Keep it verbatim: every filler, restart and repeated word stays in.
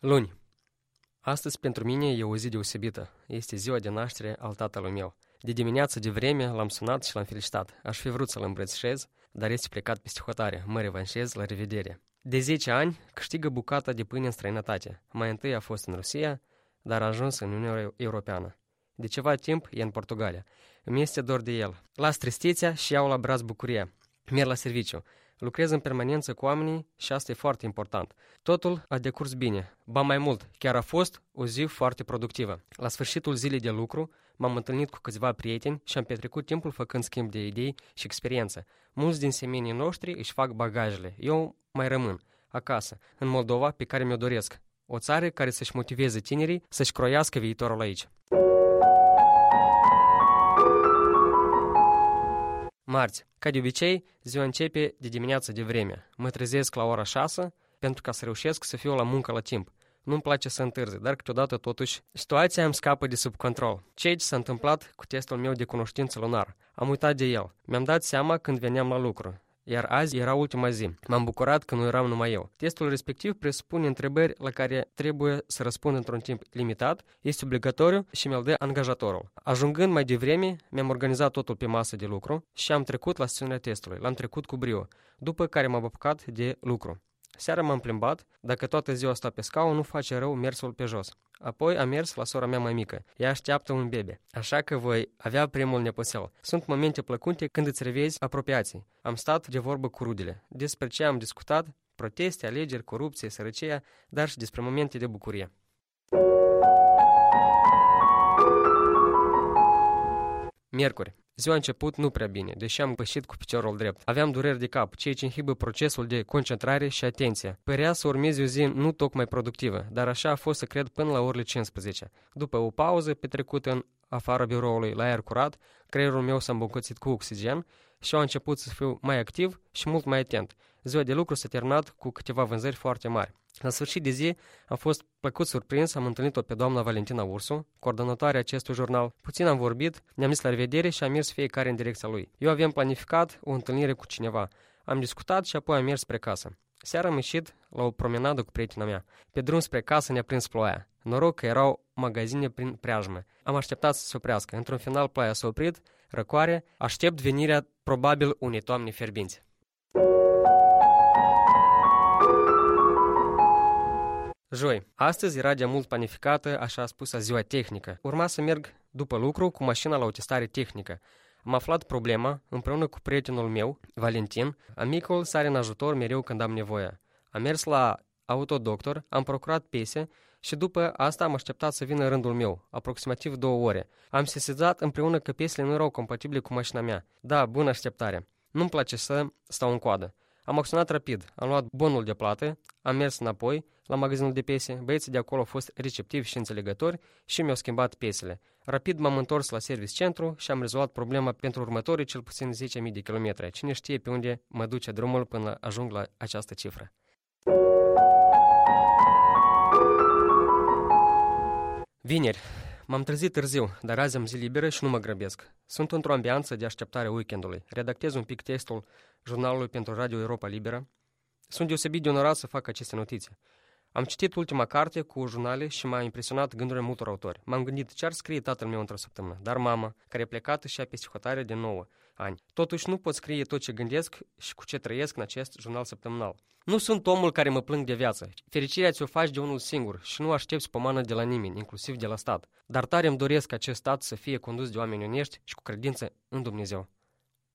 Luni. Astăzi pentru mine e o zi deosebită. Este ziua de naștere al tatălui meu. De dimineață de vreme l-am sunat și l-am felicitat. Aș fi vrut să-l îmbrățișez, dar este plecat peste hotare. Mă revanșez, la revedere. De zece ani câștigă bucata de pâine în străinătate. Mai întâi a fost în Rusia, dar a ajuns în Uniunea Europeană. De ceva timp e în Portugalia. Îmi este dor de el. Las tristețea și iau la braț bucuria. Merg la serviciu. Lucrez în permanență cu oamenii și asta e foarte important. Totul a decurs bine. Ba mai mult, chiar a fost o zi foarte productivă. La sfârșitul zilei de lucru m-am întâlnit cu câțiva prieteni și am petrecut timpul făcând schimb de idei și experiență. Mulți din semenii noștri își fac bagajele. Eu mai rămân acasă, în Moldova, pe care mi-o doresc. O țară care să-și motiveze tinerii să-și croiască viitorul aici. Marți. Ca de obicei, ziua începe de dimineață de vreme. Mă trezesc la ora șase pentru ca să reușesc să fiu la muncă la timp. Nu-mi place să întârzi, dar câteodată totuși situația îmi scapă de sub control. Ce s-a întâmplat cu testul meu de cunoștință lunar? Am uitat de el. Mi-am dat seama când veneam la lucru. Iar azi era ultima zi. M-am bucurat că nu eram numai eu. Testul respectiv presupune întrebări la care trebuie să răspund într-un timp limitat, este obligatoriu și mi-l dă angajatorul. Ajungând mai devreme, mi-am organizat totul pe masă de lucru și am trecut la sesiunea testului. L-am trecut cu brio, după care m-am apucat de lucru. Seara m-am plimbat, dacă toată ziua sta pe scaun, nu face rău mersul pe jos. Apoi am mers la sora mea mai mică. Ea așteaptă un bebe, așa că voi avea primul neposel. Sunt momente plăcute când îți revezi apropiații. Am stat de vorbă cu rudele. Despre ce am discutat, proteste, alegeri, corupție, sărăcia, dar și despre momente de bucurie. Miercuri. Ziua a început nu prea bine, deși am pășit cu piciorul drept. Aveam dureri de cap, ceea ce inhibă procesul de concentrare și atenție. Părea să urmeze o zi nu tocmai productivă, dar așa a fost să cred până la orele cincisprezece. După o pauză petrecută în afara biroului la aer curat, creierul meu s-a îmbogățit cu oxigen și eu am început să fiu mai activ și mult mai atent. Ziua de lucru s-a terminat cu câteva vânzări foarte mari. La sfârșit de zi am fost plăcut surprins, am întâlnit-o pe doamna Valentina Ursu, coordonatoarea acestui jurnal. Puțin am vorbit, ne-am zis la revedere și am mers fiecare în direcția lui. Eu aveam planificat o întâlnire cu cineva. Am discutat și apoi am mers spre casă. Seara am ieșit la o promenadă cu prietena mea. Pe drum spre casă ne-a prins ploaia. Noroc că erau magazine prin preajmă. Am așteptat să se oprească. Într-un final ploaia s-a oprit, răcoare, aștept venirea probabil unei toamne fierbinți. Joi. Astăzi era de mult planificată, așa spusă, ziua tehnică. Urma să merg după lucru cu mașina la o testare tehnică. Am aflat problema împreună cu prietenul meu, Valentin. Amicul sare în ajutor mereu când am nevoie. Am mers la autodoctor, am procurat piese și după asta am așteptat să vină rândul meu, aproximativ două ore. Am sesizat împreună că piesele nu erau compatibile cu mașina mea. Da, bună așteptare. Nu-mi place să stau în coadă. Am acționat rapid, am luat bonul de plată, am mers înapoi la magazinul de piese, băieții de acolo au fost receptivi și înțelegători și mi-au schimbat piesele. Rapid m-am întors la service centru și am rezolvat problema pentru următorii cel puțin zece mii de kilometri. Cine știe pe unde mă duce drumul până ajung la această cifră. Vineri. M-am trezit târziu, dar azi am zi liberă și nu mă grăbesc. Sunt într-o ambianță de așteptare a weekendului. Redactez un pic textul jurnalului pentru Radio Europa Liberă. Sunt deosebit de onorat să fac aceste notițe. Am citit ultima carte cu jurnale și m-a impresionat gândurile multor autori. M-am gândit ce ar scrie tatăl meu într-o săptămână, dar mama, care e plecată și a peste hotare de nouă ani. Totuși nu pot scrie tot ce gândesc și cu ce trăiesc în acest jurnal săptămânal. Nu sunt omul care mă plâng de viață. Fericirea ți-o faci de unul singur și nu aștepți pomană de la nimeni, inclusiv de la stat. Dar tare îmi doresc ca acest stat să fie condus de oameni onești și cu credință în Dumnezeu.